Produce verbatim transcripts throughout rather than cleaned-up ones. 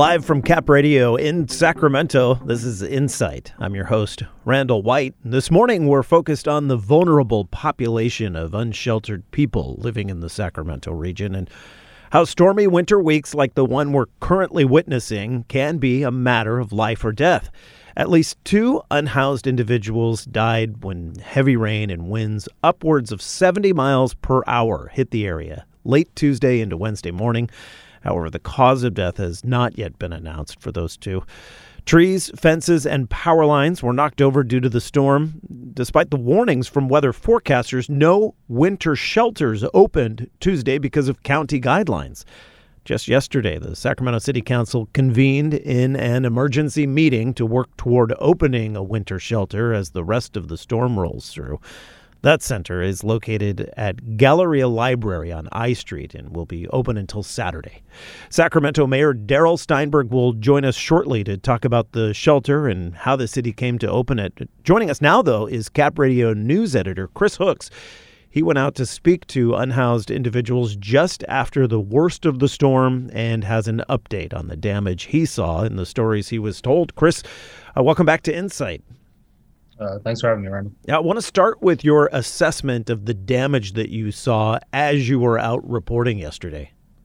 Live from Cap Radio in Sacramento, this is Insight. I'm your host, Randall White. This morning, we're focused on the vulnerable population of unsheltered people living in the Sacramento region and how stormy winter weeks like the one we're currently witnessing can be a matter of life or death. At least two unhoused individuals died when heavy rain and winds upwards of seventy miles per hour hit the area late Tuesday into Wednesday morning. However, the cause of death has not yet been announced for those two. Trees, fences, and power lines were knocked over due to the storm. Despite the warnings from weather forecasters, no winter shelters opened Tuesday because of county guidelines. Just yesterday, the Sacramento City Council convened in an emergency meeting to work toward opening a winter shelter as the rest of the storm rolls through. That center is located at Galleria Library on I Street and will be open until Saturday. Sacramento Mayor Darrell Steinberg will join us shortly to talk about the shelter and how the city came to open it. Joining us now, though, is Cap Radio news editor Chris Hooks. He went out to speak to unhoused individuals just after the worst of the storm and has an update on the damage he saw in the stories he was told. Chris, uh, welcome back to Insight. Uh, thanks for having me, Randall. Yeah, I want to start with your assessment of the damage that you saw as you were out reporting yesterday.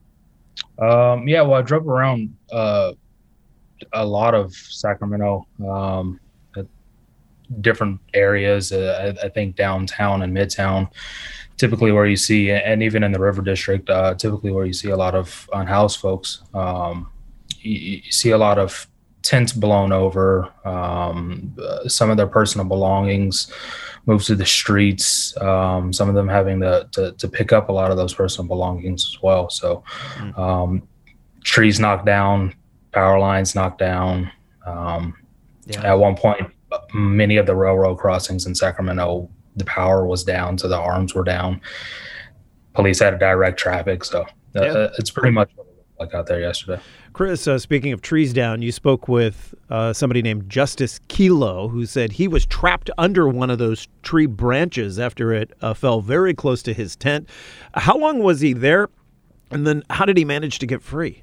Um, yeah, well, I drove around uh, a lot of Sacramento, um, at different areas. Uh, I, I think downtown and midtown, typically where you see, and even in the River District, uh, typically where you see a lot of unhoused folks. Um, you, you see a lot of tents blown over, um, uh, some of their personal belongings moved to the streets, um, some of them having to, to to pick up a lot of those personal belongings as well. So um, trees knocked down, power lines knocked down. Um, yeah. At one point, many of the railroad crossings in Sacramento, the power was down, so the arms were down. Police had to direct traffic, so uh, yeah. It's pretty much what it looked like out there yesterday. Chris, uh, speaking of trees down, you spoke with uh, somebody named Justice Kilo, who said he was trapped under one of those tree branches after it uh, fell very close to his tent. How long was he there? And then how did he manage to get free?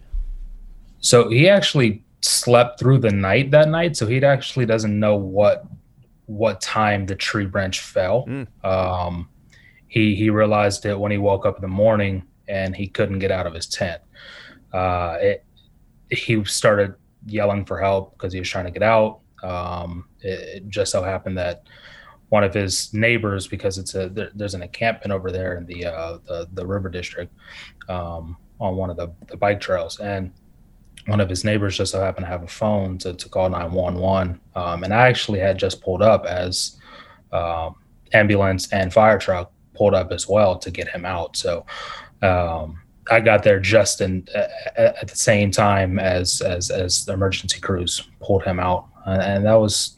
So he actually slept through the night that night. So he actually doesn't know what what time the tree branch fell. Mm. Um, he, he realized it when he woke up in the morning and he couldn't get out of his tent. Uh, it, he started yelling for help because he was trying to get out. Um, it, it just so happened that one of his neighbors, because it's a there, there's an encampment over there in the uh, the, the River District, um, on one of the, the bike trails, and one of his neighbors just so happened to have a phone to, to call nine one one. Um, and I actually had just pulled up as um, ambulance and fire truck pulled up as well to get him out. So. Um, I got there just in uh, at the same time as as as the emergency crews pulled him out, uh, and that was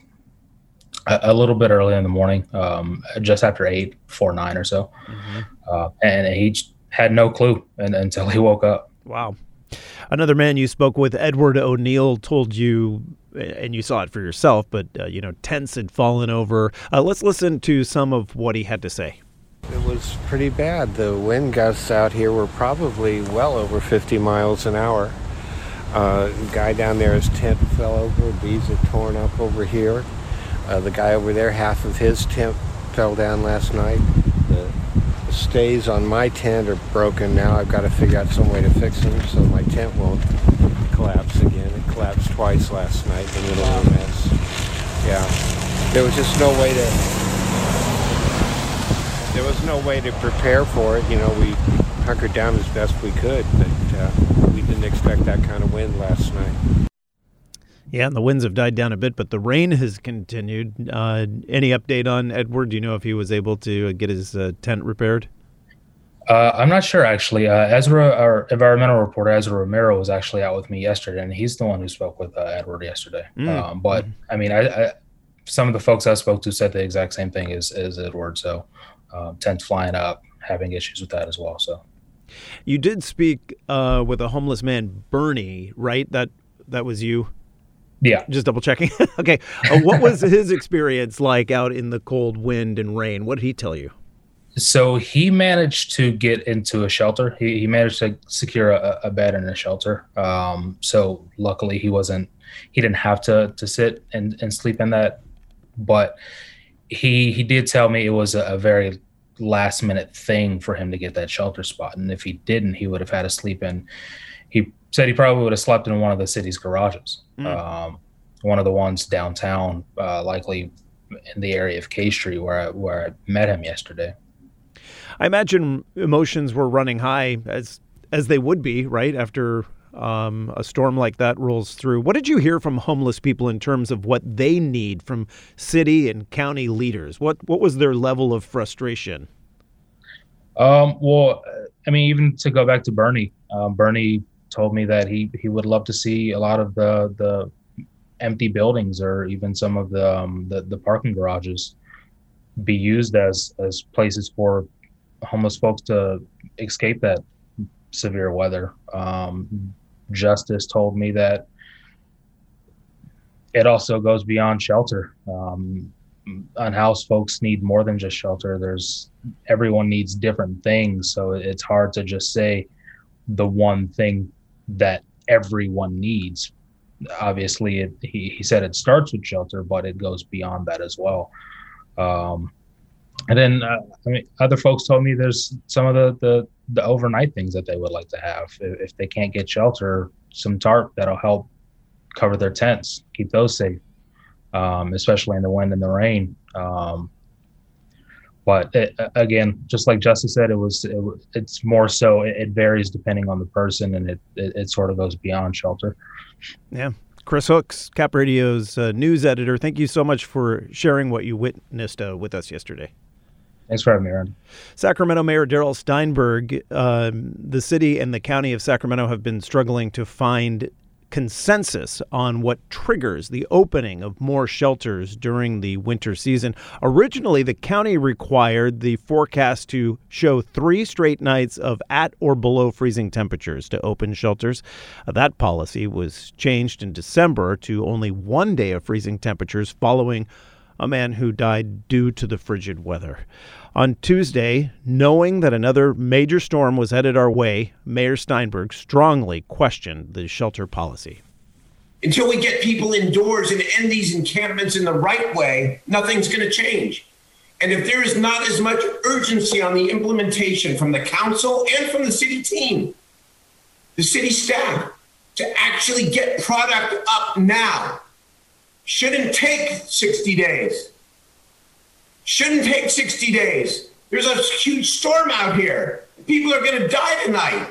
a, a little bit early in the morning, um, just after eight, before nine or so, mm-hmm. uh, and he had no clue and, until he woke up. Wow. Another man you spoke with, Edward O'Neill, told you, and you saw it for yourself, but uh, you know, tents had fallen over. Uh, let's listen to some of what he had to say. It was pretty bad. The wind gusts out here were probably well over fifty miles an hour. Uh, the guy down there, his tent fell over. Bees are torn up over here. Uh, the guy over there, half of his tent fell down last night. The, the stays on my tent are broken now. I've got to figure out some way to fix them so my tent won't collapse again. It collapsed twice last night in the middle of a mess. Yeah. There was just no way to... There was no way to prepare for it. You know, we hunkered down as best we could, but uh, we didn't expect that kind of wind last night. Yeah, and the winds have died down a bit, but the rain has continued. Uh, any update on Edward? Do you know if he was able to get his uh, tent repaired? Uh, I'm not sure, actually. Uh, Ezra, our environmental reporter, Ezra Romero, was actually out with me yesterday, and he's the one who spoke with uh, Edward yesterday. Mm. Um, but, I mean, I, I, some of the folks I spoke to said the exact same thing as, as Edward, so... Um, tents flying up, having issues with that as well. So, you did speak uh, with a homeless man, Bernie, right? That that was you. Yeah. Just double checking. Okay. Uh, what was his experience like out in the cold wind and rain? What did he tell you? So he managed to get into a shelter. He, he managed to secure a, a bed in a shelter. Um, so luckily he wasn't, he didn't have to to sit and, and sleep in that. But he he did tell me it was a, a very last minute thing for him to get that shelter spot. And if he didn't, he would have had to sleep in. He said he probably would have slept in one of the city's garages, mm. um, one of the ones downtown, uh, likely in the area of K Street where I, where I met him yesterday. I imagine emotions were running high as as they would be, right, after um, a storm like that rolls through. What did you hear from homeless people in terms of what they need from city and county leaders? What what was their level of frustration? Um, well, I mean, even to go back to Bernie, um, Bernie told me that he, he would love to see a lot of the the empty buildings or even some of the um, the, the parking garages be used as as places for homeless folks to escape that severe weather. Um, Justice told me that it also goes beyond shelter. Um, unhoused folks need more than just shelter. There's everyone needs different things, so it's hard to just say the one thing that everyone needs. Obviously, it, he, he said it starts with shelter, but it goes beyond that as well. Um, and then, uh, I mean, other folks told me there's some of the, the, the overnight things that they would like to have. If, if they can't get shelter, some tarp that'll help cover their tents, keep those safe, um, especially in the wind and the rain. Um, but it, again, just like Justice said, it was it, it's more so it, it varies depending on the person, and it, it it sort of goes beyond shelter. Yeah. Chris Hooks, Cap Radio's uh, news editor, thank you so much for sharing what you witnessed uh, with us yesterday. Thanks for having me, Aaron. Sacramento Mayor Darrell Steinberg, um, the city and the county of Sacramento have been struggling to find consensus on what triggers the opening of more shelters during the winter season. Originally, the county required the forecast to show three straight nights of at or below freezing temperatures to open shelters. Uh, that policy was changed in December to only one day of freezing temperatures following a man who died due to the frigid weather. On Tuesday, knowing that another major storm was headed our way, Mayor Steinberg strongly questioned the shelter policy. Until we get people indoors and end these encampments in the right way, nothing's going to change. And if there is not as much urgency on the implementation from the council and from the city team, the city staff, to actually get product up now, shouldn't take sixty days. Shouldn't take sixty days. There's a huge storm out here. People are going to die tonight.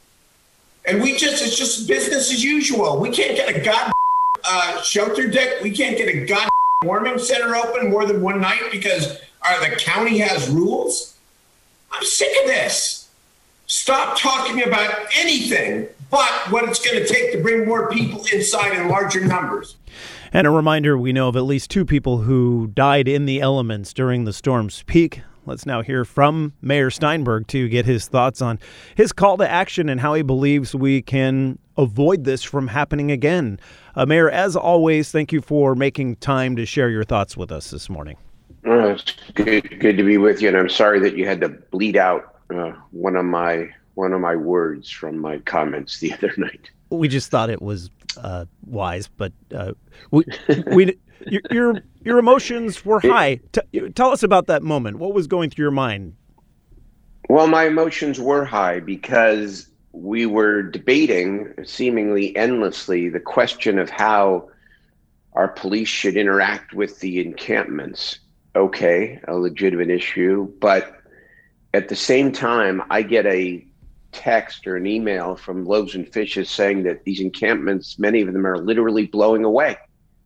And we just, it's just business as usual. We can't get a god uh, shelter deck. We can't get a god warming center open more than one night because our, the county has rules. I'm sick of this. Stop talking about anything but what it's going to take to bring more people inside in larger numbers. And a reminder, we know of at least two people who died in the elements during the storm's peak. Let's now hear from Mayor Steinberg to get his thoughts on his call to action and how he believes we can avoid this from happening again. Uh, Mayor, as always, thank you for making time to share your thoughts with us this morning. Uh, it's good, good to be with you, and I'm sorry that you had to bleed out uh, one of my one of my words from my comments the other night. We just thought it was uh, wise, but uh, we we your, your your emotions were high. T- tell us about that moment. What was going through your mind? Well, my emotions were high because we were debating seemingly endlessly the question of how our police should interact with the encampments. Okay, a legitimate issue, but at the same time, I get a text or an email from Loaves and Fishes saying that these encampments, many of them are literally blowing away.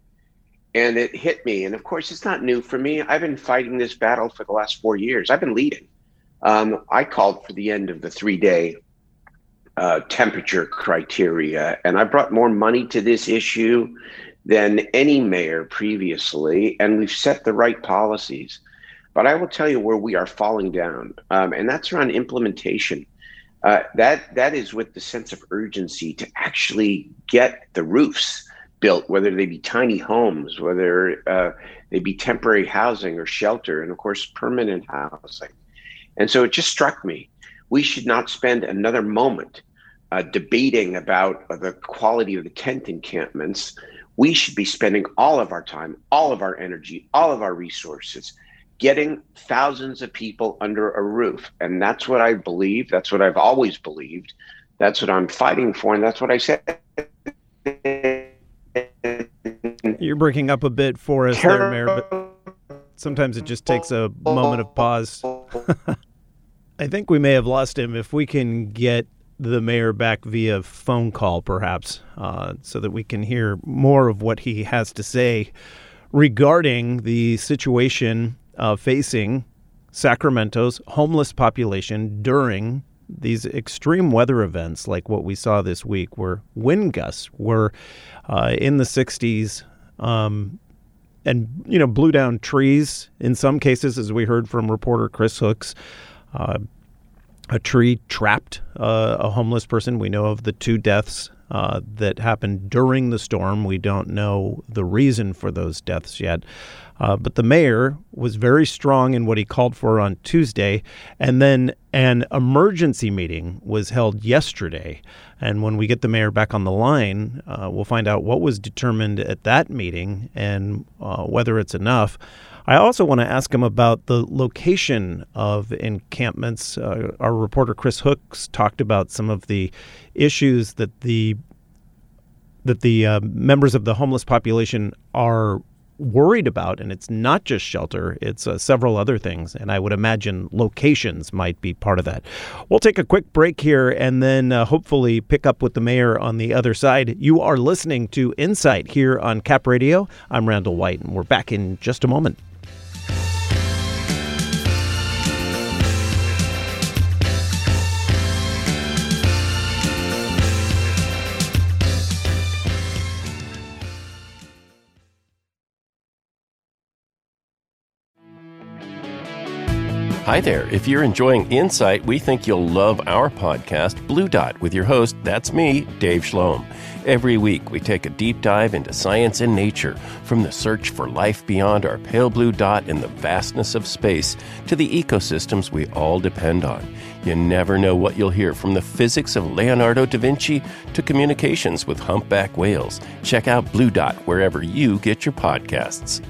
And it hit me. And of course, it's not new for me. I've been fighting this battle for the last four years. I've been leading. Um, I called for the end of the three-day uh, temperature criteria, and I brought more money to this issue than any mayor previously, and we've set the right policies. But I will tell you where we are falling down, um, and that's around implementation. Uh, that that is with the sense of urgency to actually get the roofs built, whether they be tiny homes, whether uh, they be temporary housing or shelter, and of course, permanent housing. And so it just struck me, we should not spend another moment uh, debating about uh, the quality of the tent encampments. We should be spending all of our time, all of our energy, all of our resources, getting thousands of people under a roof. And that's what I believe. That's what I've always believed. That's what I'm fighting for. And that's what I said. You're breaking up a bit for us there, Mayor, but sometimes it just takes a moment of pause. I think we may have lost him. If we can get the mayor back via phone call, perhaps, uh, so that we can hear more of what he has to say regarding the situation uh, facing Sacramento's homeless population during these extreme weather events like what we saw this week, where wind gusts were uh, in the sixties um, and, you know, blew down trees in some cases, as we heard from reporter Chris Hooks. Uh, a tree trapped uh, a homeless person. We know of the two deaths uh, that happened during the storm. We don't know the reason for those deaths yet. Uh, but the mayor was very strong in what he called for on Tuesday. And then an emergency meeting was held yesterday. And when we get the mayor back on the line, uh, we'll find out what was determined at that meeting and uh, whether it's enough. I also want to ask him about the location of encampments. Uh, our reporter Chris Hooks talked about some of the issues that the that the uh, members of the homeless population are worried about, and it's not just shelter, it's uh, several other things, and I would imagine locations might be part of that. We'll take a quick break here and then uh, hopefully pick up with the mayor on the other side. You are listening to Insight here on Cap Radio. I'm Randall White, and we're back in just a moment. Hi there. If you're enjoying Insight, we think you'll love our podcast, Blue Dot, with your host, that's me, Dave Schloem. Every week, we take a deep dive into science and nature, from the search for life beyond our pale blue dot in the vastness of space to the ecosystems we all depend on. You never know what you'll hear, from the physics of Leonardo da Vinci to communications with humpback whales. Check out Blue Dot wherever you get your podcasts.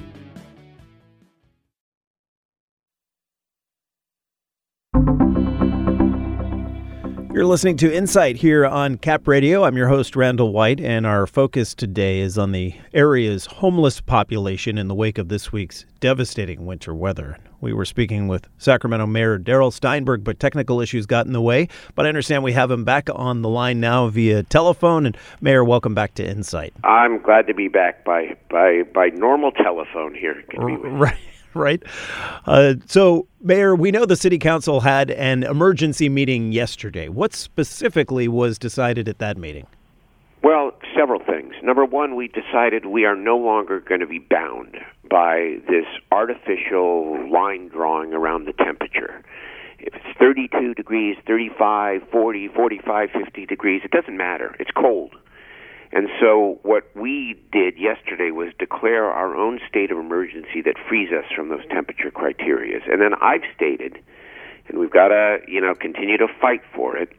You're listening to Insight here on Cap Radio. I'm your host, Randall White, and our focus today is on the area's homeless population in the wake of this week's devastating winter weather. We were speaking with Sacramento Mayor Darrell Steinberg, but technical issues got in the way. But I understand we have him back on the line now via telephone. And Mayor, welcome back to Insight. I'm glad to be back by by by normal telephone here. Right. Right. Uh, so, Mayor, we know the City Council had an emergency meeting yesterday. What specifically was decided at that meeting? Well, several things. Number one, we decided we are no longer going to be bound by this artificial line drawing around the temperature. If it's thirty-two degrees, thirty-five, forty, forty-five, fifty degrees, it doesn't matter. It's cold. And so what we did yesterday was declare our own state of emergency that frees us from those temperature criteria. And then I've stated, and we've got to, you know, continue to fight for it,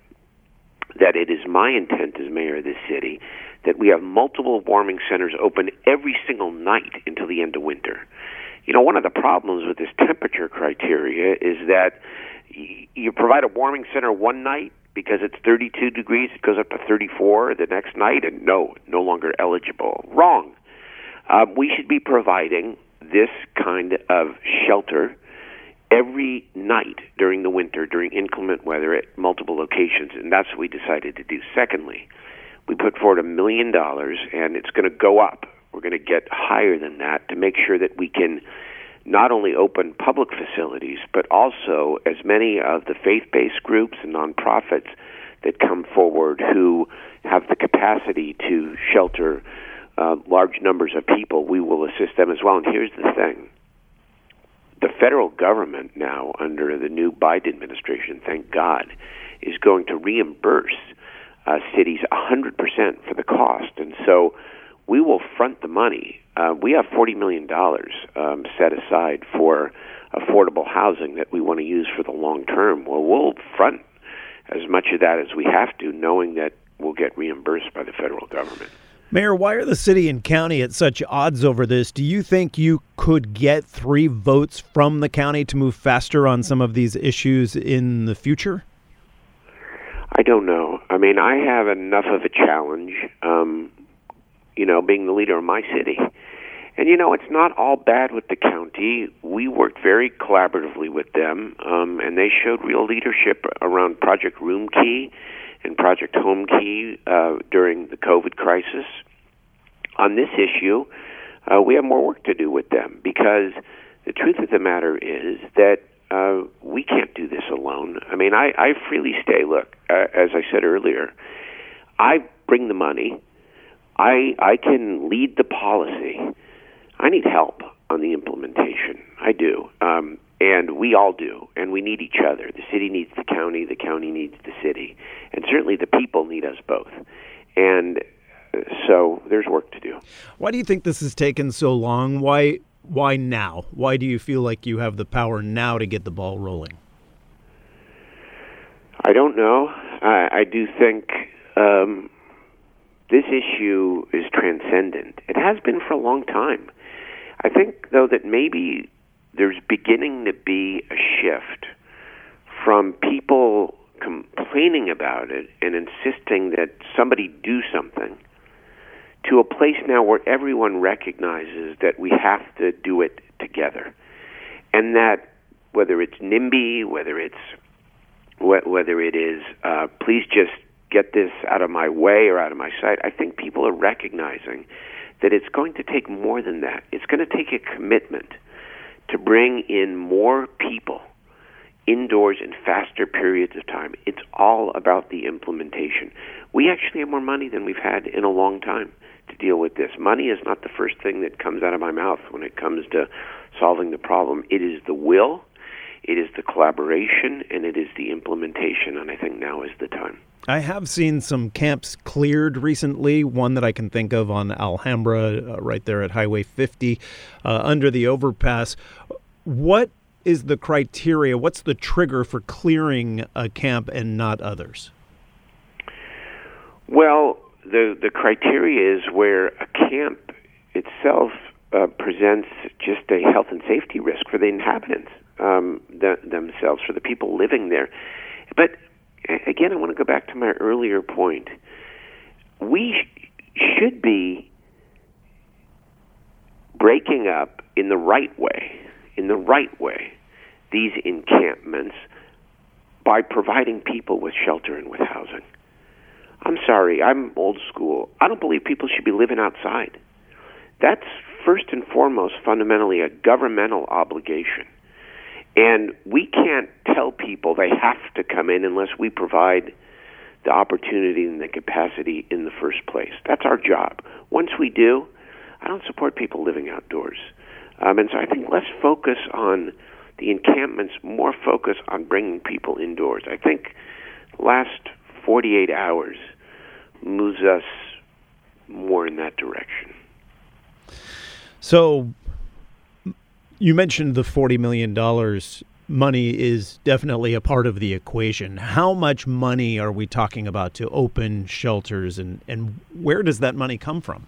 that it is my intent as mayor of this city that we have multiple warming centers open every single night until the end of winter. You know, one of the problems with this temperature criteria is that y- you provide a warming center one night, because it's thirty-two degrees, it goes up to thirty-four the next night, and no, no longer eligible. Wrong. Um, we should be providing this kind of shelter every night during the winter, during inclement weather at multiple locations, and that's what we decided to do. Secondly, we put forward a million dollars, and it's going to go up. We're going to get higher than that to make sure that we can not only open public facilities, but also as many of the faith-based groups and nonprofits that come forward who have the capacity to shelter uh, large numbers of people, we will assist them as well. And here's the thing. The federal government now, under the new Biden administration, thank God, is going to reimburse uh, cities one hundred percent for the cost. And so we will front the money. Uh, we have forty million dollars um, set aside for affordable housing that we want to use for the long term. Well, we'll front as much of that as we have to, knowing that we'll get reimbursed by the federal government. Mayor, why are the city and county at such odds over this? Do you think you could get three votes from the county to move faster on some of these issues in the future? I don't know. I mean, I have enough of a challenge, um, you know, being the leader of my city. And, you know, it's not all bad with the county. We worked very collaboratively with them, um, and they showed real leadership around Project Room Key and Project Home Key uh, during the COVID crisis. On this issue, uh, we have more work to do with them, because the truth of the matter is that uh, we can't do this alone. I mean, I, I freely stay. Look, uh, as I said earlier, I bring the money. I I can lead the policy. I need help on the implementation. I do. Um, and we all do. And we need each other. The city needs the county. The county needs the city. And certainly the people need us both. And so there's work to do. Why do you think this has taken so long? Why why now? Why do you feel like you have the power now to get the ball rolling? I don't know. I, I do think um, this issue is transcendent. It has been for a long time. I think, though, that maybe there's beginning to be a shift from people complaining about it and insisting that somebody do something to a place now where everyone recognizes that we have to do it together. And that whether it's NIMBY, whether it's whether it is uh, please just get this out of my way or out of my sight, I think people are recognizing that it's going to take more than that. It's going to take a commitment to bring in more people indoors in faster periods of time. It's all about the implementation. We actually have more money than we've had in a long time to deal with this. Money is not the first thing that comes out of my mouth when it comes to solving the problem. It is the will, it is the collaboration, and it is the implementation, and I think now is the time. I have seen some camps cleared recently, one that I can think of on Alhambra, uh, right there at Highway fifty, uh, under the overpass. What is the criteria? What's the trigger for clearing a camp and not others? Well, the, the criteria is where a camp itself uh, presents just a health and safety risk for the inhabitants um, th- themselves, for the people living there. But again, I want to go back to my earlier point. We sh- should be breaking up in the right way, in the right way, these encampments by providing people with shelter and with housing. I'm sorry, I'm old school. I don't believe people should be living outside. That's first and foremost fundamentally a governmental obligation. And we can't tell people they have to come in unless we provide the opportunity and the capacity in the first place. That's our job. Once we do, I don't support people living outdoors. Um, and so I think less focus on the encampments, more focus on bringing people indoors. I think the last forty-eight hours moves us more in that direction. So you mentioned the forty million dollars. Money is definitely a part of the equation. How much money are we talking about to open shelters, and, and where does that money come from?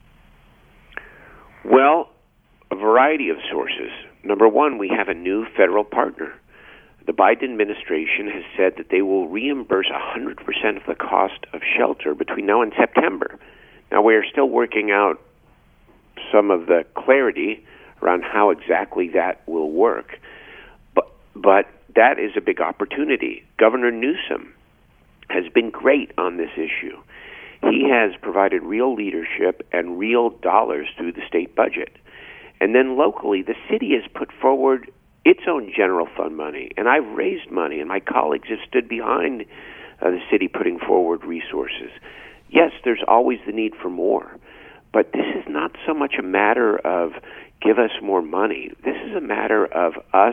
Well, a variety of sources. Number one, we have a new federal partner. The Biden administration has said that they will reimburse one hundred percent of the cost of shelter between now and September. Now, we are still working out some of the clarity around how exactly that will work. But, but that is a big opportunity. Governor Newsom has been great on this issue. He has provided real leadership and real dollars through the state budget. And then locally, the city has put forward its own general fund money, and I've raised money, and my colleagues have stood behind uh, the city putting forward resources. Yes, there's always the need for more, but this is not so much a matter of give us more money. This is a matter of us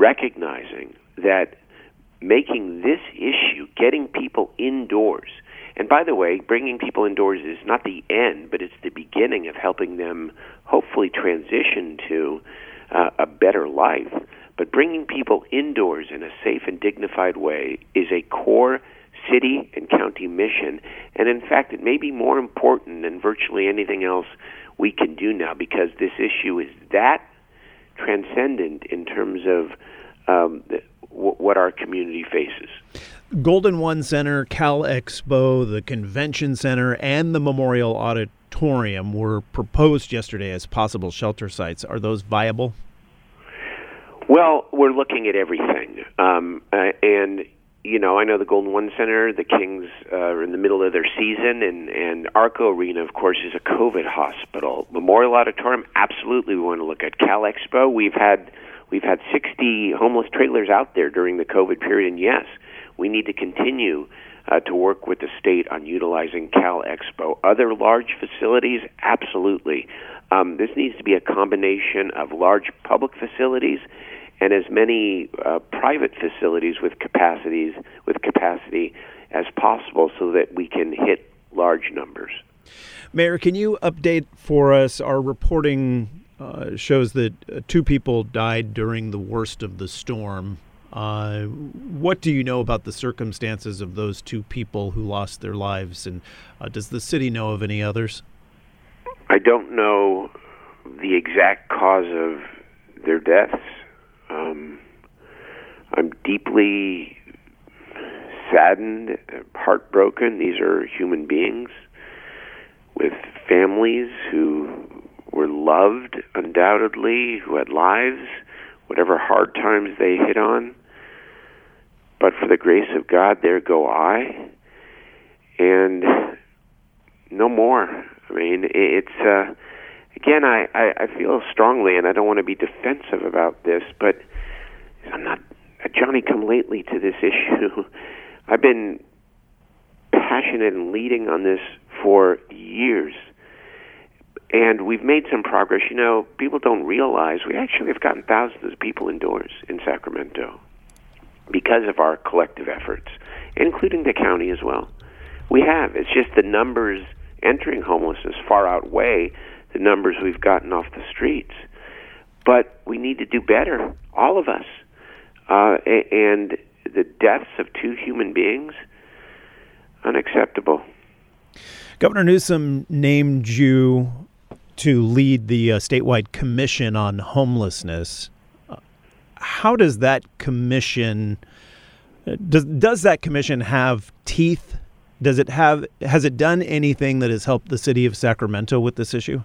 recognizing that making this issue, getting people indoors, And by the way, bringing people indoors is not the end, but it's the beginning of helping them hopefully transition to uh, a better life. But bringing people indoors in a safe and dignified way is a core city and county mission. And in fact, it may be more important than virtually anything else we can do now, because this issue is that transcendent in terms of um, the, w- what our community faces. Golden One Center, Cal Expo, the Convention Center, and the Memorial Auditorium were proposed yesterday as possible shelter sites. Are those viable? Well, we're looking at everything. Um, uh, and, you know, I know the Golden One Center, the Kings uh, are in the middle of their season, and, and Arco Arena, of course, is a COVID hospital. Memorial Auditorium, absolutely we want to look at. Cal Expo, we've had we've had sixty homeless trailers out there during the COVID period, and yes, we need to continue uh, to work with the state on utilizing Cal Expo. Other large facilities, absolutely. Um, this needs to be a combination of large public facilities and as many uh, private facilities with capacities with capacity as possible, so that we can hit large numbers. Mayor, can you update for us? Our reporting uh, shows that uh, two people died during the worst of the storm. Uh, what do you know about the circumstances of those two people who lost their lives, and uh, does the city know of any others? I don't know the exact cause of their deaths. Um, I'm deeply saddened, heartbroken. These are human beings with families who were loved, undoubtedly, who had lives, whatever hard times they hit on. But for the grace of God, there go I. And no more. I mean, it's... Uh, Again, I, I, I feel strongly, and I don't want to be defensive about this, but I'm not a Johnny-come-lately to this issue. I've been passionate and leading on this for years, and we've made some progress. You know, people don't realize we actually have gotten thousands of people indoors in Sacramento because of our collective efforts, including the county as well. We have. It's just the numbers entering homelessness far outweigh the numbers we've gotten off the streets. But we need to do better, all of us. Uh, and the deaths of two human beings, unacceptable. Governor Newsom named you to lead the uh, statewide commission on homelessness. Uh, how does that commission, does, does that commission have teeth? Does it have, has it done anything that has helped the city of Sacramento with this issue?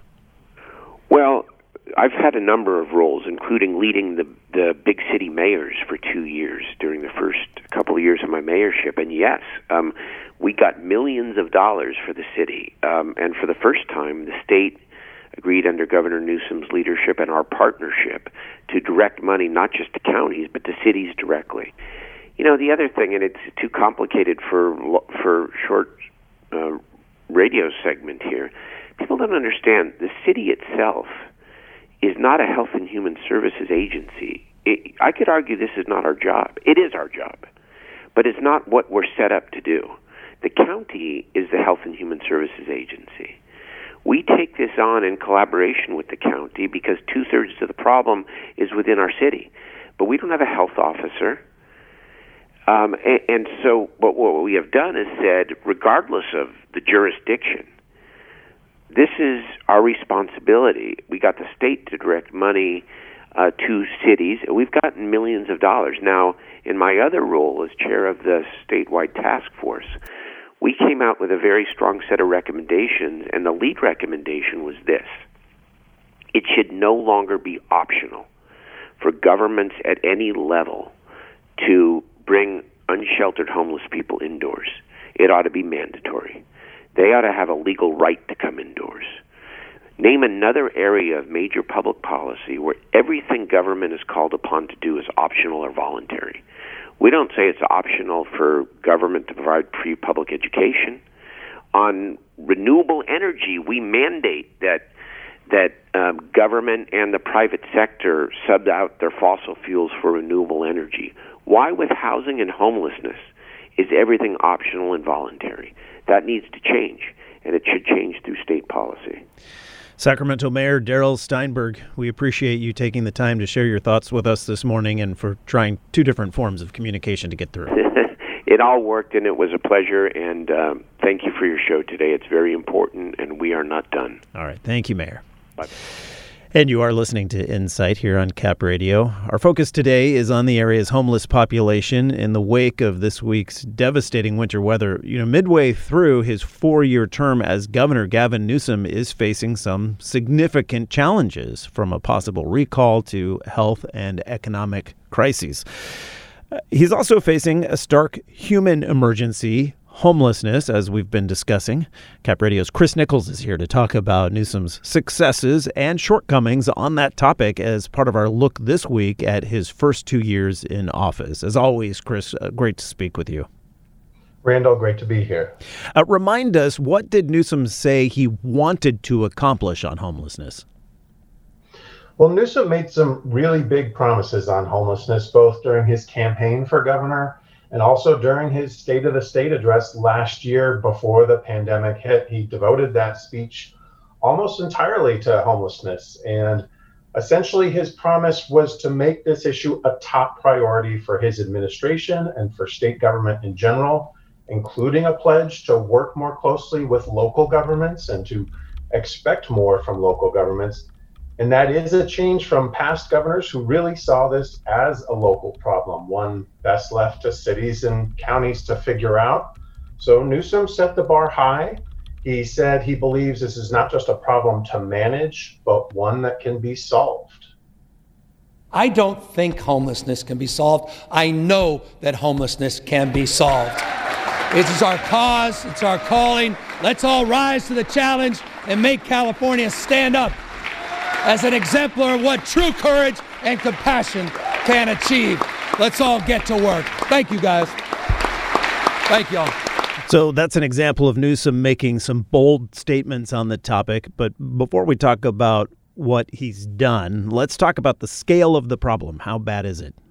Well, I've had a number of roles, including leading the the big city mayors for two years during the first couple of years of my mayorship. And yes, um, we got millions of dollars for the city. Um, and for the first time, the state agreed under Governor Newsom's leadership and our partnership to direct money not just to counties, but to cities directly. You know, the other thing, and it's too complicated for for short uh, radio segment here, people don't understand the city itself is not a health and human services agency. It, I could argue this is not our job. It is our job, but it's not what we're set up to do. The county is the health and human services agency. We take this on in collaboration with the county because two-thirds of the problem is within our city. But we don't have a health officer. Um, and, and so but what we have done is said, regardless of the jurisdiction, this is our responsibility. We got the state to direct money uh, to cities, and we've gotten millions of dollars. Now, in my other role as chair of the statewide task force, we came out with a very strong set of recommendations, and the lead recommendation was this. It should no longer be optional for governments at any level to bring unsheltered homeless people indoors. It ought to be mandatory. They ought to have a legal right to come indoors. Name another area of major public policy where everything government is called upon to do is optional or voluntary. We don't say it's optional for government to provide free public education. On renewable energy, we mandate that that um, government and the private sector sub out their fossil fuels for renewable energy. Why with housing and homelessness is everything optional and voluntary? That needs to change, and it should change through state policy. Sacramento Mayor Darrell Steinberg, we appreciate you taking the time to share your thoughts with us this morning and for trying two different forms of communication to get through. It all worked, and it was a pleasure, and um, thank you for your show today. It's very important, and we are not done. All right. Thank you, Mayor. Bye. And you are listening to Insight here on Cap Radio. Our focus today is on the area's homeless population in the wake of this week's devastating winter weather. You know, midway through his four-year term as governor, Gavin Newsom is facing some significant challenges, from a possible recall to health and economic crises. Uh, he's also facing a stark human emergency, homelessness, as we've been discussing. Cap Radio's Chris Nichols is here to talk about Newsom's successes and shortcomings on that topic as part of our look this week at his first two years in office. As always, Chris, uh, great to speak with you. Randall, great to be here. Uh, remind us, what did Newsom say he wanted to accomplish on homelessness? Well, Newsom made some really big promises on homelessness, both during his campaign for governor and also during his State of the State address last year before the pandemic hit. He devoted that speech almost entirely to homelessness. And essentially his promise was to make this issue a top priority for his administration and for state government in general, including a pledge to work more closely with local governments and to expect more from local governments. And that is a change from past governors who really saw this as a local problem, one best left to cities and counties to figure out. So Newsom set the bar high. He said he believes this is not just a problem to manage, but one that can be solved. I don't think homelessness can be solved. I know that homelessness can be solved. It is our cause, it's our calling. Let's all rise to the challenge and make California stand up as an exemplar of what true courage and compassion can achieve. Let's all get to work. Thank you, guys. Thank y'all. So that's an example of Newsom making some bold statements on the topic. But before we talk about what he's done, let's talk about the scale of the problem. How bad is it?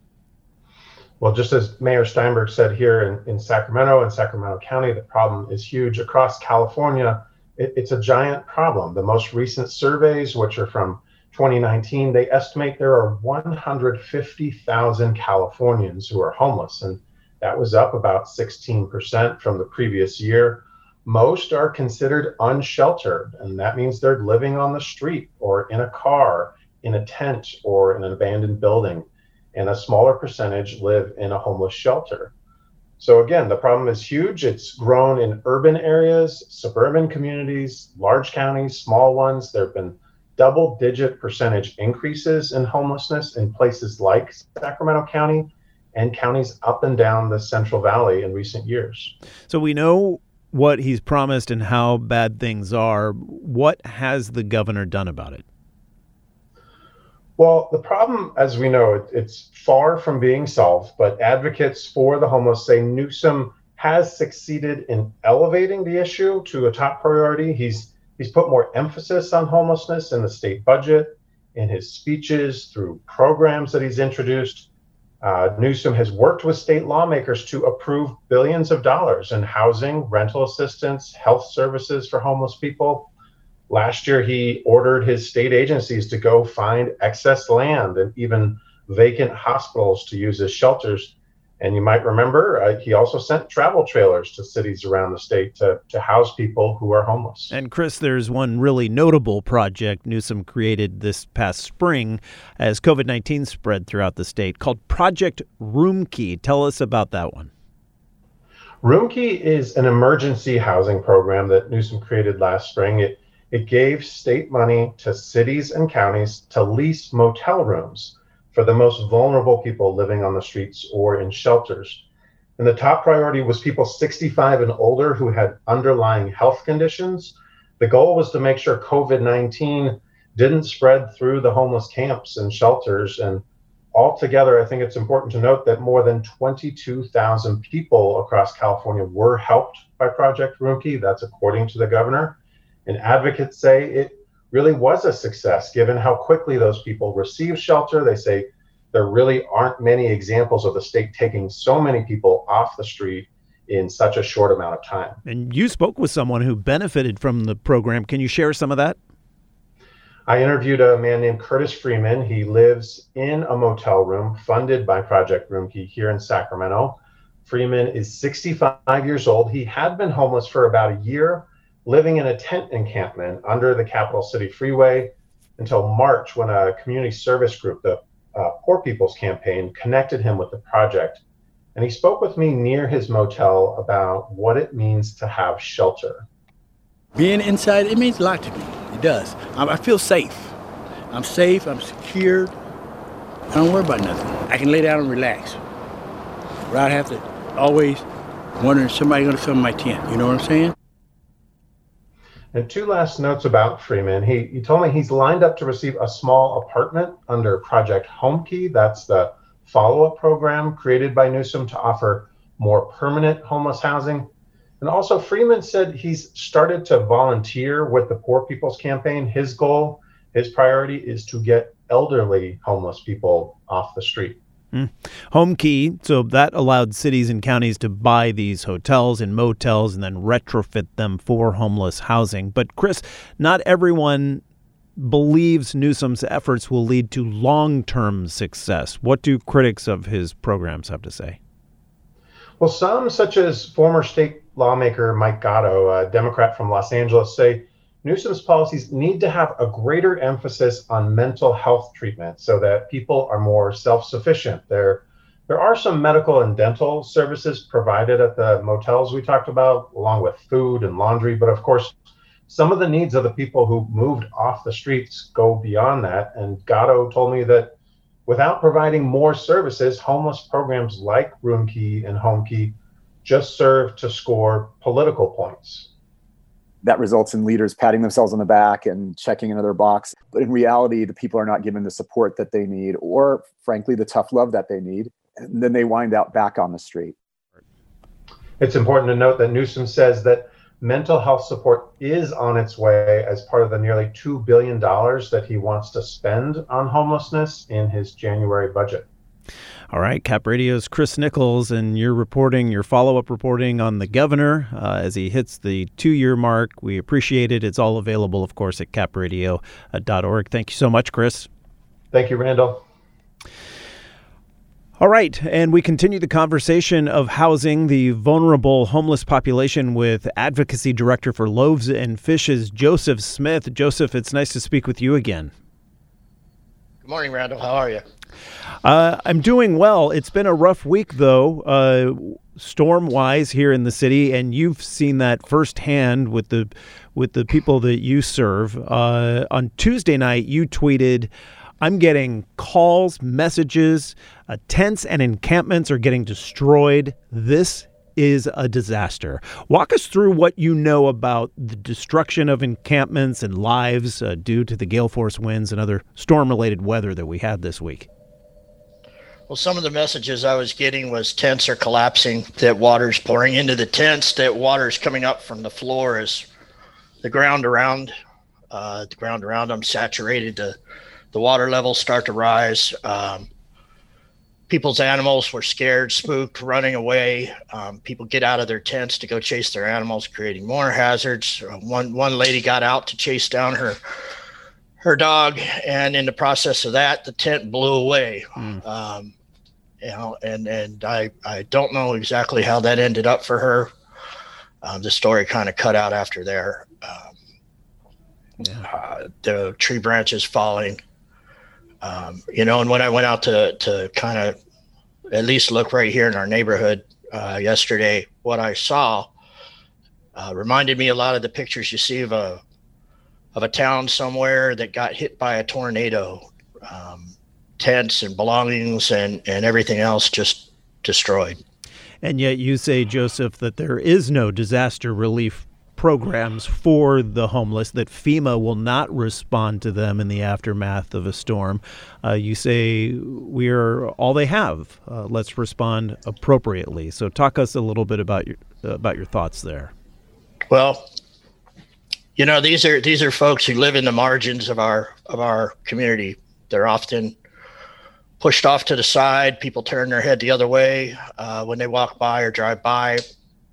Well, just as Mayor Steinberg said here in, in Sacramento and Sacramento County, the problem is huge. Across California, it, it's a giant problem. The most recent surveys, which are from twenty nineteen, they estimate there are one hundred fifty thousand Californians who are homeless, and that was up about sixteen percent from the previous year. Most are considered unsheltered, and that means they're living on the street or in a car, in a tent, or in an abandoned building. And a smaller percentage live in a homeless shelter. So again, the problem is huge. It's grown in urban areas, suburban communities, large counties, small ones. There have been double-digit percentage increases in homelessness in places like Sacramento County and counties up and down the Central Valley in recent years. So we know what he's promised and how bad things are. What has the governor done about it? Well, the problem, as we know, it, it's far from being solved, but advocates for the homeless say Newsom has succeeded in elevating the issue to a top priority. He's he's put more emphasis on homelessness in the state budget, in his speeches, through programs that he's introduced. Uh, Newsom has worked with state lawmakers to approve billions of dollars in housing, rental assistance, health services for homeless people. Last year, he ordered his state agencies to go find excess land and even vacant hospitals to use as shelters. And you might remember, uh, he also sent travel trailers to cities around the state to, to house people who are homeless. And Chris, there's one really notable project Newsom created this past spring as COVID nineteen spread throughout the state called Project Roomkey. Tell us about that one. Roomkey is an emergency housing program that Newsom created last spring. It It gave state money to cities and counties to lease motel rooms for the most vulnerable people living on the streets or in shelters. And the top priority was people sixty-five and older who had underlying health conditions. The goal was to make sure COVID nineteen didn't spread through the homeless camps and shelters. And altogether, I think it's important to note that more than twenty-two thousand people across California were helped by Project Roomkey. That's according to the governor. And advocates say it really was a success, given how quickly those people received shelter. They say there really aren't many examples of the state taking so many people off the street in such a short amount of time. And you spoke with someone who benefited from the program. Can you share some of that? I interviewed a man named Curtis Freeman. He lives in a motel room funded by Project Roomkey here in Sacramento. Freeman is sixty-five years old. He had been homeless for about a year, living in a tent encampment under the Capital City Freeway until March, when a community service group, the uh, Poor People's Campaign, connected him with the project. And he spoke with me near his motel about what it means to have shelter. Being inside, it means a lot to me. It does. I, I feel safe. I'm safe. I'm secured. I don't worry about nothing. I can lay down and relax without having to always wondering if somebody's going to come in my tent. You know what I'm saying? And two last notes about Freeman. He, he told me he's lined up to receive a small apartment under Project Homekey. That's the follow-up program created by Newsom to offer more permanent homeless housing. And also, Freeman said he's started to volunteer with the Poor People's Campaign. His goal, his priority is to get elderly homeless people off the street. Mm. Homekey, so that allowed cities and counties to buy these hotels and motels and then retrofit them for homeless housing. But Chris, not everyone believes Newsom's efforts will lead to long-term success. What do critics of his programs have to say? Well, some, such as former state lawmaker Mike Gatto, a Democrat from Los Angeles, say Newsom's policies need to have a greater emphasis on mental health treatment so that people are more self-sufficient. There, there are some medical and dental services provided at the motels we talked about, along with food and laundry. But of course, some of the needs of the people who moved off the streets go beyond that. And Gatto told me that without providing more services, homeless programs like Roomkey and Homekey just serve to score political points. That results in leaders patting themselves on the back and checking another box. But in reality, the people are not given the support that they need, or frankly, the tough love that they need. And then they wind out back on the street. It's important to note that Newsom says that mental health support is on its way as part of the nearly two billion dollars that he wants to spend on homelessness in his January budget. All right, Cap Radio's Chris Nichols, and you're reporting, your follow-up reporting on the governor uh, as he hits the two-year mark. We appreciate it. It's all available, of course, at cap radio dot org. Thank you so much, Chris. Thank you, Randall. All right, and we continue the conversation of housing the vulnerable homeless population with Advocacy Director for Loaves and Fishes, Joseph Smith. Joseph, it's nice to speak with you again. Good morning, Randall. How are you? Uh, I'm doing well. It's been a rough week, though, uh, storm-wise here in the city, and you've seen that firsthand with the with the people that you serve. Uh, on Tuesday night, you tweeted, "I'm getting calls, messages, uh, tents and encampments are getting destroyed. This is a disaster." Walk us through what you know about the destruction of encampments and lives uh, due to the gale force winds and other storm-related weather that we had this week. Well, some of the messages I was getting was tents are collapsing, that water's pouring into the tents, that water's coming up from the floor as the ground around, uh, the ground around them saturated. The, the water levels start to rise. Um, people's animals were scared, spooked, running away. Um, people get out of their tents to go chase their animals, creating more hazards. Uh, one one lady got out to chase down her her dog, and in the process of that, the tent blew away. Mm. Um, you know, and and I I don't know exactly how that ended up for her. Um, the story kind of cut out after there. Um, yeah. uh, the tree branches falling. Um, you know, and when I went out to to kind of at least look right here in our neighborhood uh, yesterday, what I saw uh, reminded me a lot of the pictures you see of a of a town somewhere that got hit by a tornado. Um, tents and belongings and, and everything else just destroyed. And yet you say, Joseph, that there is no disaster relief programs for the homeless, that FEMA will not respond to them in the aftermath of a storm. Uh, you say we are all they have. Uh, let's respond appropriately. So talk us a little bit about your uh, about your thoughts there. Well, you know, these are these are folks who live in the margins of our of our community. They're often pushed off to the side. People turn their head the other way uh, when they walk by or drive by.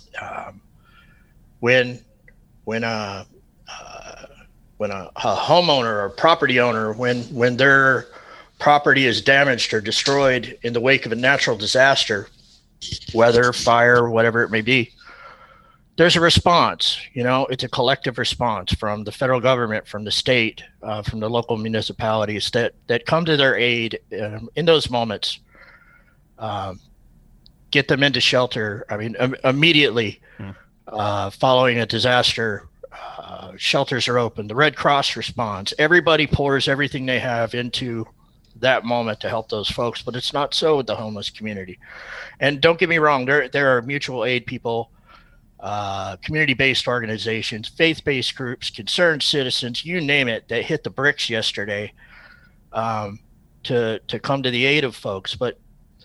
Um, when when a uh, when a, a homeowner or property owner, when when their property is damaged or destroyed in the wake of a natural disaster, weather, fire, whatever it may be, there's a response. You know, it's a collective response from the federal government, from the state, uh, from the local municipalities that that come to their aid um, in those moments. Um, get them into shelter. I mean, um, immediately hmm. uh, following a disaster, uh, shelters are open. The Red Cross responds. Everybody pours everything they have into that moment to help those folks, but it's not so with the homeless community. And don't get me wrong, there there are mutual aid people, uh, community-based organizations, faith-based groups, concerned citizens, you name it, that hit the bricks yesterday um, to to come to the aid of folks. But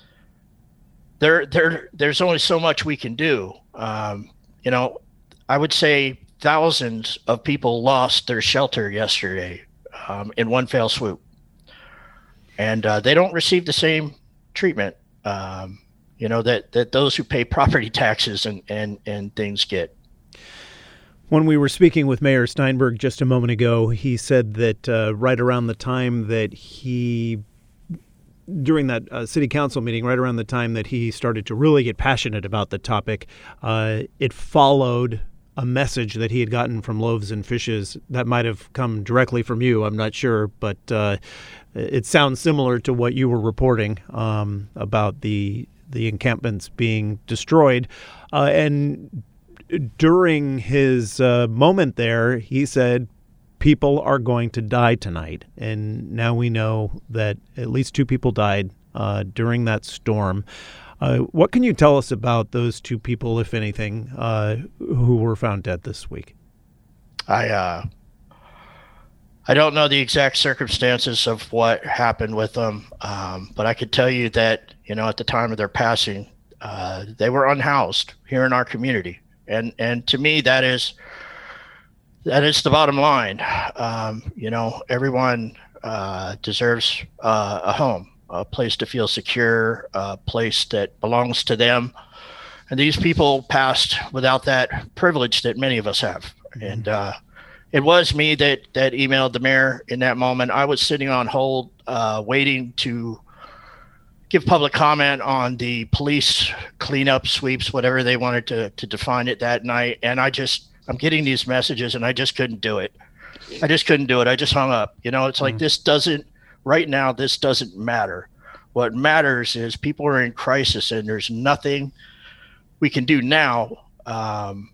there there there's only so much we can do. Um, you know, I would say thousands of people lost their shelter yesterday um, in one fell swoop. And uh, they don't receive the same treatment, um, you know, that, that those who pay property taxes and, and, and things get. When we were speaking with Mayor Steinberg just a moment ago, he said that uh, right around the time that he, during that uh, city council meeting, right around the time that he started to really get passionate about the topic, uh, it followed a message that he had gotten from Loaves and Fishes that might have come directly from you. I'm not sure, but uh, it sounds similar to what you were reporting um, about the the encampments being destroyed. Uh, and during his uh, moment there, he said, people are going to die tonight. And now we know that at least two people died uh, during that storm. Uh, what can you tell us about those two people, if anything, uh, who were found dead this week? I uh, I don't know the exact circumstances of what happened with them, um, but I could tell you that, you know, at the time of their passing, uh, they were unhoused here in our community, and and to me that is that is the bottom line. Um, you know, everyone uh, deserves uh, a home. A place to feel secure, a place that belongs to them. And these people passed without that privilege that many of us have. And uh, it was me that that emailed the mayor in that moment. I was sitting on hold, uh, waiting to give public comment on the police cleanup sweeps, whatever they wanted to, to define it that night. And I just, I'm getting these messages and I just couldn't do it. I just couldn't do it. I just hung up. You know, it's like, mm-hmm. this doesn't, right now, this doesn't matter. What matters is people are in crisis and there's nothing we can do now. Um,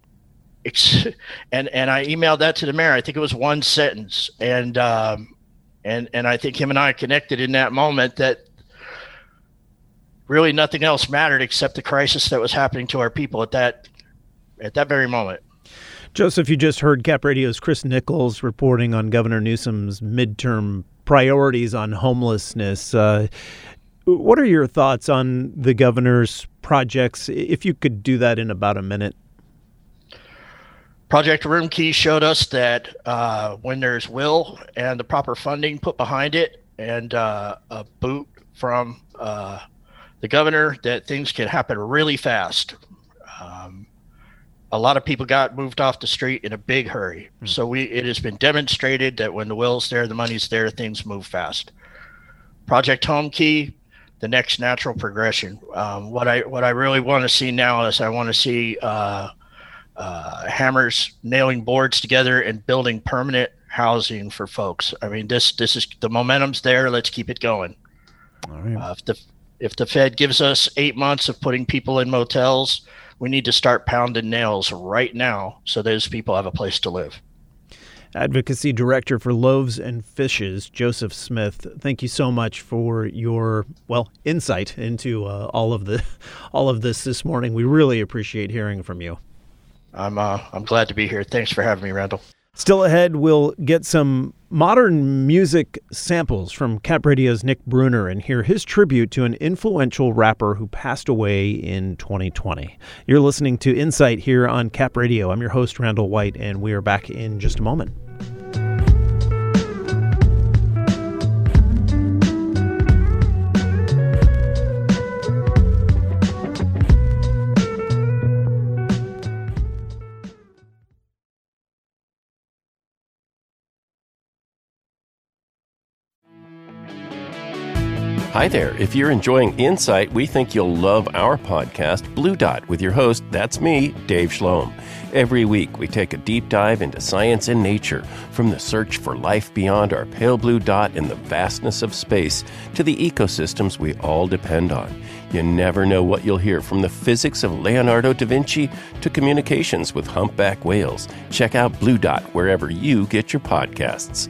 and and I emailed that to the mayor. I think it was one sentence. And, um, and, and I think him and I connected in that moment that really nothing else mattered except the crisis that was happening to our people at that at that very moment. Joseph, you just heard Cap Radio's Chris Nichols reporting on Governor Newsom's midterm priorities on homelessness. Uh, what are your thoughts on the governor's projects, if you could do that in about a minute? Project Room Key showed us that uh, when there's will and the proper funding put behind it and uh, a boot from uh, the governor, that things can happen really fast. Um, A lot of people got moved off the street in a big hurry. Mm. So we it has been demonstrated that when the will's there, the money's there, things move fast. Project Home Key, the next natural progression. Um, what I what I really want to see now is I want to see uh, uh, hammers nailing boards together and building permanent housing for folks. I mean, this this is the momentum's there. Let's keep it going. All right. Uh, if the if the Fed gives us eight months of putting people in motels, we need to start pounding nails right now so those people have a place to live. Advocacy Director for Loaves and Fishes, Joseph Smith, thank you so much for your, well, insight into uh, all of the, all of this this morning. We really appreciate hearing from you. I'm uh, I'm glad to be here. Thanks for having me, Randall. Still ahead, we'll get some modern music samples from Cap Radio's Nick Bruner and hear his tribute to an influential rapper who passed away in twenty twenty. You're listening to Insight here on Cap Radio. I'm your host, Randall White, and we are back in just a moment. Hi there. If you're enjoying Insight, we think you'll love our podcast, Blue Dot, with your host, that's me, Dave Schloem. Every week, we take a deep dive into science and nature, from the search for life beyond our pale blue dot in the vastness of space to the ecosystems we all depend on. You never know what you'll hear, from the physics of Leonardo da Vinci to communications with humpback whales. Check out Blue Dot wherever you get your podcasts.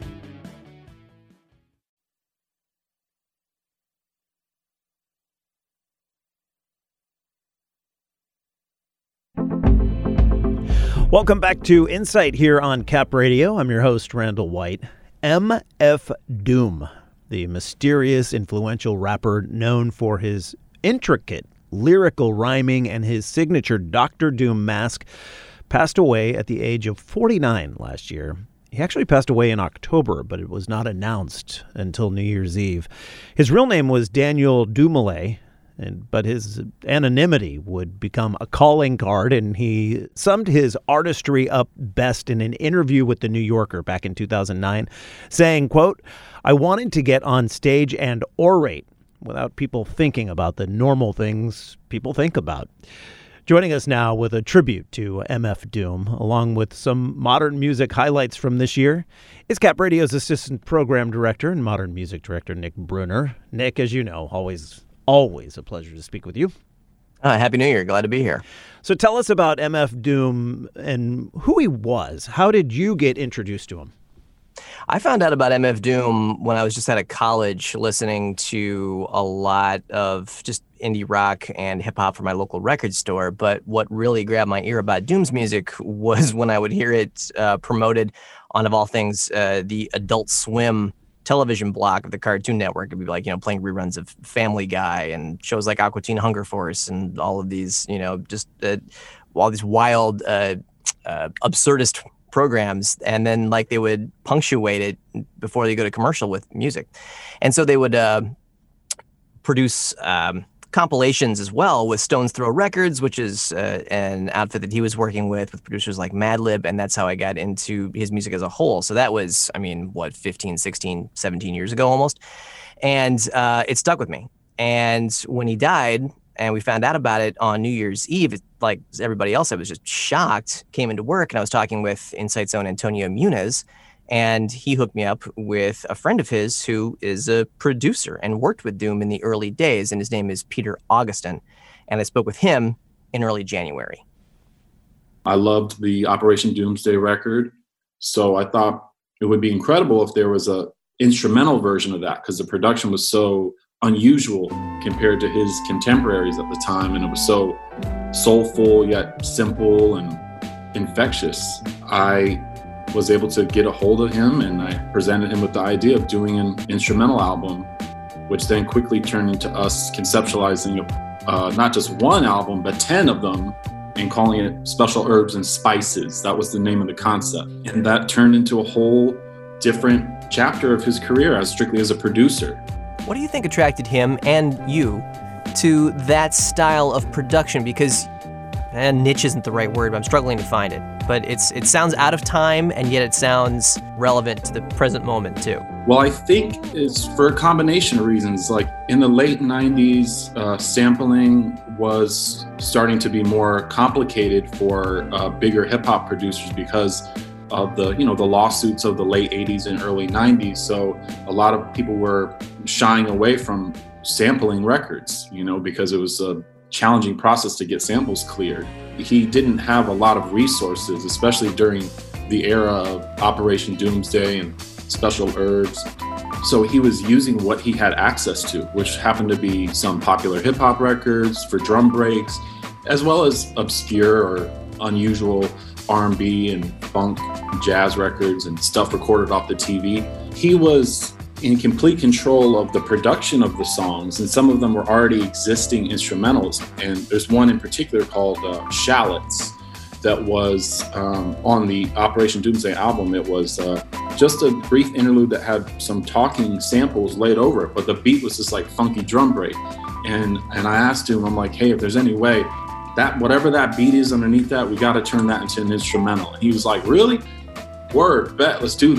Welcome back to Insight here on Cap Radio. I'm your host, Randall White. M F Doom, the mysterious, influential rapper known for his intricate lyrical rhyming and his signature Doctor Doom mask, passed away at the age of forty-nine last year. He actually passed away in October, but it was not announced until New Year's Eve. His real name was Daniel Dumoulin, And, but his anonymity would become a calling card, and he summed his artistry up best in an interview with The New Yorker back in two thousand nine, saying, quote, "I wanted to get on stage and orate without people thinking about the normal things people think about." Joining us now with a tribute to M F Doom, along with some modern music highlights from this year, is Cap Radio's Assistant Program Director and Modern Music Director, Nick Brunner. Nick, as you know, always... Always a pleasure to speak with you. Uh, Happy New Year. Glad to be here. So tell us about M F Doom and who he was. How did you get introduced to him? I found out about M F Doom when I was just out of college, listening to a lot of just indie rock and hip hop from my local record store. But what really grabbed my ear about Doom's music was when I would hear it uh, promoted on, of all things, uh, the Adult Swim television block of the Cartoon Network. It'd be like, you know, playing reruns of Family Guy and shows like Aqua Teen Hunger Force and all of these, you know, just uh, all these wild, uh, uh, absurdist programs. And then like they would punctuate it before they go to commercial with music. And so they would uh, produce um, compilations as well with Stones Throw Records, which is uh, an outfit that he was working with, with producers like Madlib, and that's how I got into his music as a whole. So that was, I mean, what, fifteen, sixteen, seventeen years ago almost. And uh, it stuck with me. And when he died, and we found out about it on New Year's Eve, it, like everybody else, I was just shocked, came into work, and I was talking with Insight's own Antonio Muniz, and he hooked me up with a friend of his who is a producer and worked with Doom in the early days, and his name is Peter Augustin. And I spoke with him in early January. I loved the Operation Doomsday record, so I thought it would be incredible if there was a instrumental version of that, because the production was so unusual compared to his contemporaries at the time, and it was so soulful yet simple and infectious. I was able to get a hold of him, and I presented him with the idea of doing an instrumental album, which then quickly turned into us conceptualizing uh, not just one album, but ten of them, and calling it Special Herbs and Spices. That was the name of the concept. And that turned into a whole different chapter of his career as strictly as a producer. What do you think attracted him and you to that style of production? Because and niche isn't the right word, but I'm struggling to find it. But it's it sounds out of time, and yet it sounds relevant to the present moment too. Well, I think it's for a combination of reasons. Like in the late nineties, uh, sampling was starting to be more complicated for uh, bigger hip hop producers because of the, you know, the lawsuits of the late eighties and early nineties. So a lot of people were shying away from sampling records, you know, because it was a challenging process to get samples cleared. He didn't have a lot of resources, especially during the era of Operation Doomsday and Special Herbs. So he was using what he had access to, which happened to be some popular hip hop records for drum breaks, as well as obscure or unusual R and B and funk, jazz records and stuff recorded off the T V. He was in complete control of the production of the songs, and some of them were already existing instrumentals. And there's one in particular called uh, Shallots that was um, on the Operation Doomsday album. It was uh, just a brief interlude that had some talking samples laid over it, but the beat was just like funky drum break. And and I asked him, I'm like, hey, if there's any way that whatever that beat is underneath that, we got to turn that into an instrumental. And he was like, really? Word, bet, let's do that.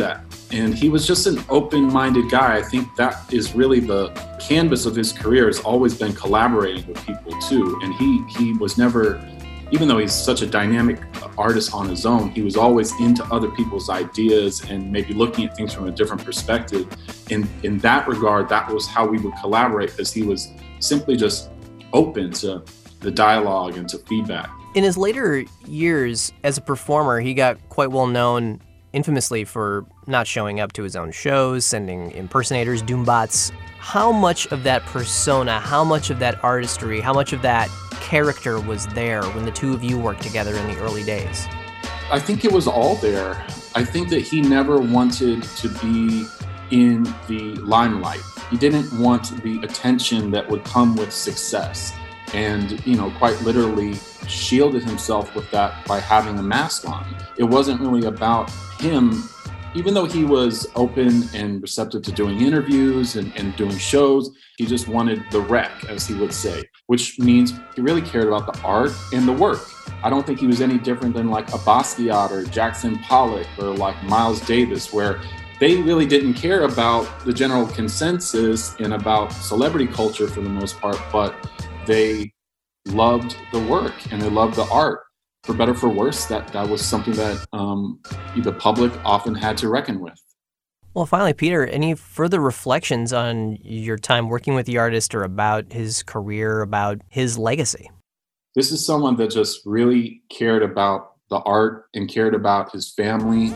And he was just an open-minded guy. I think that is really the canvas of his career, has always been collaborating with people too. And he he was never, even though he's such a dynamic artist on his own, he was always into other people's ideas and maybe looking at things from a different perspective. In in that regard, that was how we would collaborate, because he was simply just open to the dialogue and to feedback. In his later years as a performer, he got quite well known infamously for not showing up to his own shows, sending impersonators, doombots. How much of that persona, how much of that artistry, how much of that character was there when the two of you worked together in the early days? I think it was all there. I think that he never wanted to be in the limelight. He didn't want the attention that would come with success, and, you know, quite literally shielded himself with that by having a mask on. It wasn't really about him, even though he was open and receptive to doing interviews and, and doing shows. He just wanted the wreck, as he would say, which means he really cared about the art and the work. I don't think he was any different than like a Basquiat or Jackson Pollock or like Miles Davis, where they really didn't care about the general consensus and about celebrity culture for the most part, but they loved the work and they loved the art. For better or for worse, that, that was something that um, the public often had to reckon with. Well, finally, Peter, any further reflections on your time working with the artist or about his career, about his legacy? This is someone that just really cared about the art and cared about his family.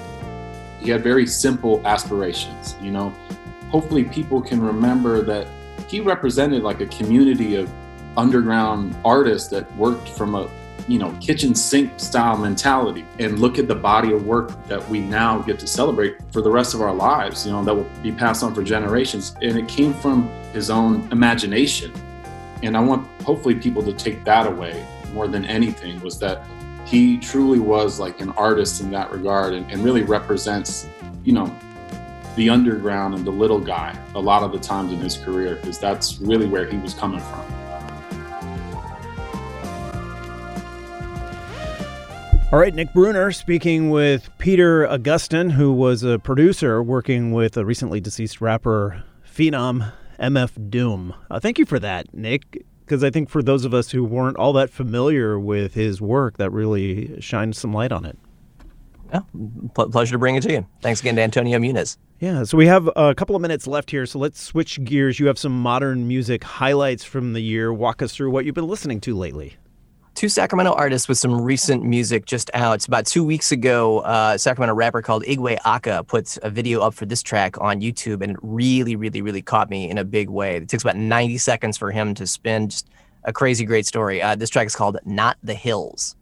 He had very simple aspirations, you know. Hopefully people can remember that he represented like a community of underground artists that worked from a, you know, kitchen sink style mentality, and look at the body of work that we now get to celebrate for the rest of our lives, you know, that will be passed on for generations. And it came from his own imagination. And I want hopefully people to take that away more than anything, was that he truly was like an artist in that regard, and, and really represents, you know, the underground and the little guy a lot of the times in his career, because that's really where he was coming from. All right, Nick Bruner speaking with Peter Augustin, who was a producer working with a recently deceased rapper phenom, M F Doom. Uh, thank you for that, Nick, because I think for those of us who weren't all that familiar with his work, that really shines some light on it. Yeah, pl- pleasure to bring it to you. Thanks again to Antonio Muniz. Yeah, so we have a couple of minutes left here, so let's switch gears. You have some modern music highlights from the year. Walk us through what you've been listening to lately. Two Sacramento artists with some recent music just out. About two weeks ago, uh, a Sacramento rapper called Igwe Aka put a video up for this track on YouTube, and it really, really, really caught me in a big way. It takes about ninety seconds for him to spin. Just a crazy great story. Uh, this track is called Not the Hills.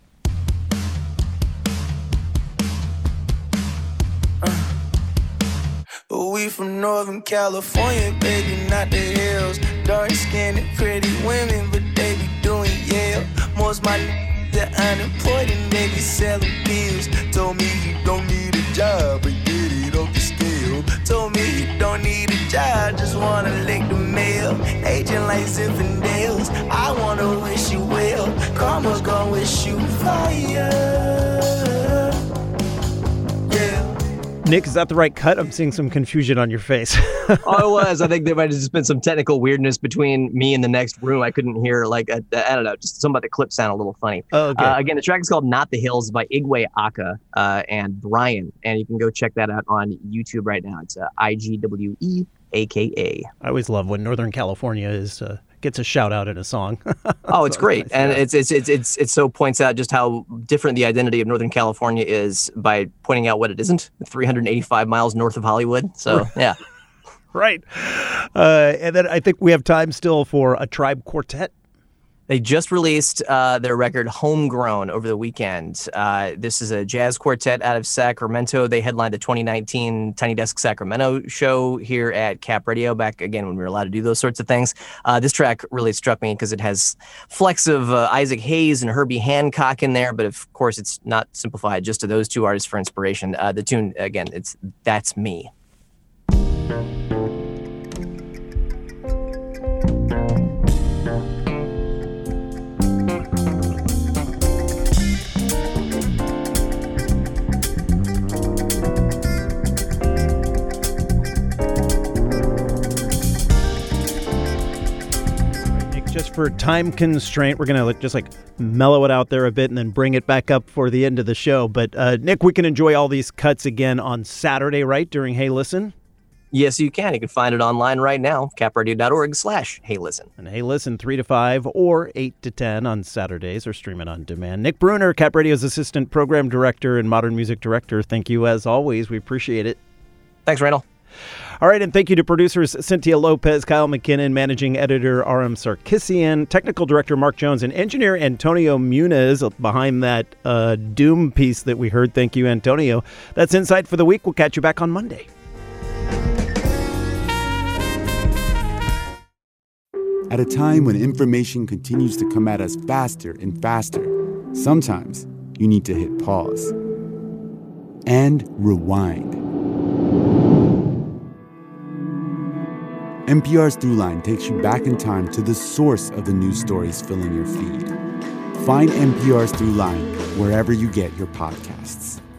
We from Northern California, baby, not the hills. Dark-skinned and pretty women, but they be doing Yale. Most my that unemployed and they be selling pills. Told me you don't need a job, but get it off the scale. Told me you don't need a job, just wanna lick the mail. Aging like Zinfandels, I wanna wish you well. Karma's gonna wish you fire. Nick, is that the right cut? I'm seeing some confusion on your face. Oh, it was. I think there might have just been some technical weirdness between me and the next room. I couldn't hear, like, a, I don't know, just some of the clips sound a little funny. Oh, okay. Uh, again, the track is called Not the Hills by Igwe Aka uh, and Brian. And you can go check that out on YouTube right now. It's uh, I G W E A K A. I always love when Northern California is uh, gets a shout out in a song. Oh, it's great. And it's, it's, it's, it's, it so points out just how different the identity of Northern California is by pointing out what it isn't. three hundred eighty-five miles north of Hollywood. So, yeah. Right. Uh, and then I think we have time still for A Tribe Quartet. They just released uh, their record Homegrown over the weekend. Uh, this is a jazz quartet out of Sacramento. They headlined the twenty nineteen Tiny Desk Sacramento show here at Cap Radio, back again when we were allowed to do those sorts of things. Uh, this track really struck me because it has flecks of uh, Isaac Hayes and Herbie Hancock in there, but of course it's not simplified just to those two artists for inspiration. Uh, the tune, again, it's That's Me. just for time constraint, we're going to like, just like mellow it out there a bit and then bring it back up for the end of the show. But uh, Nick, we can enjoy all these cuts again on Saturday, right? During Hey Listen? Yes, you can. You can find it online right now, capradio.org slash Hey Listen. And Hey Listen, three to five or eight to ten on Saturdays, or stream it on demand. Nick Bruner, Cap Radio's Assistant Program Director and Modern Music Director. Thank you as always. We appreciate it. Thanks, Randall. All right, and thank you to producers Cynthia Lopez, Kyle McKinnon, Managing Editor R M Sarkissian, Technical Director Mark Jones, and Engineer Antonio Muniz behind that uh, Doom piece that we heard. Thank you, Antonio. That's Insight for the week. We'll catch you back on Monday. At a time when information continues to come at us faster and faster, sometimes you need to hit pause and rewind. N P R's Throughline takes you back in time to the source of the news stories filling your feed. Find N P R's Throughline wherever you get your podcasts.